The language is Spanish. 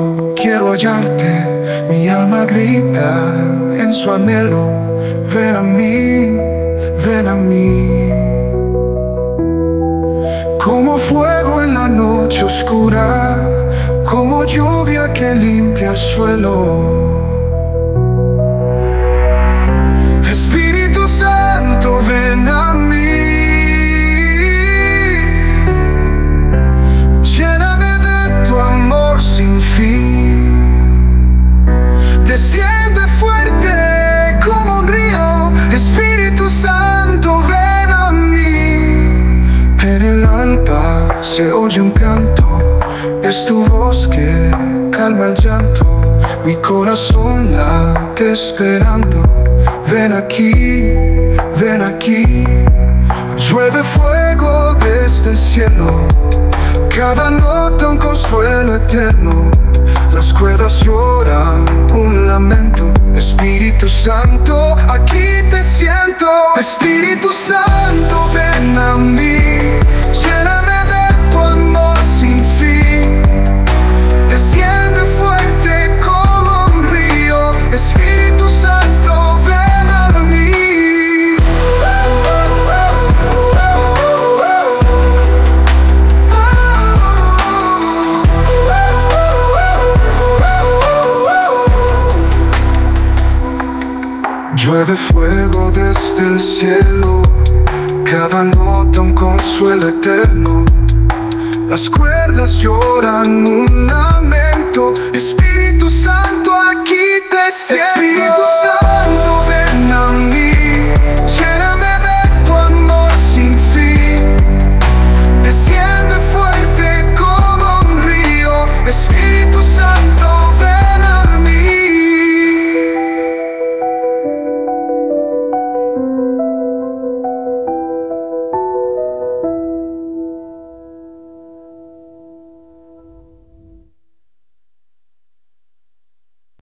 solo quiero hallarte, mi alma grita en su anhelo. Ven a mí, ven a mí. Como fuego en la noche oscura, como lluvia que limpia el suelo. Espíritu Santo, ven a mí. Lléname de tu amor sin fin. Desciende fuerte como un río. Espíritu Santo, ven a mí. En el alba se oye un canto, es tu voz que calma el llanto. Mi corazón late esperando. Ven aquí, ven aquí. Llueve fuego desde el cielo, cada nota un consuelo eterno. Las cuerdas lloran un lamento. Espíritu Santo, aquí te siento. Espíritu Santo, ven a mí. Lléname de tu amor sin fin. Desciende fuerte como un río. Espíritu Santo, ven a mí. Llueve fuego desde el cielo, cada nota un consuelo eterno. Las cuerdas lloran un lamento.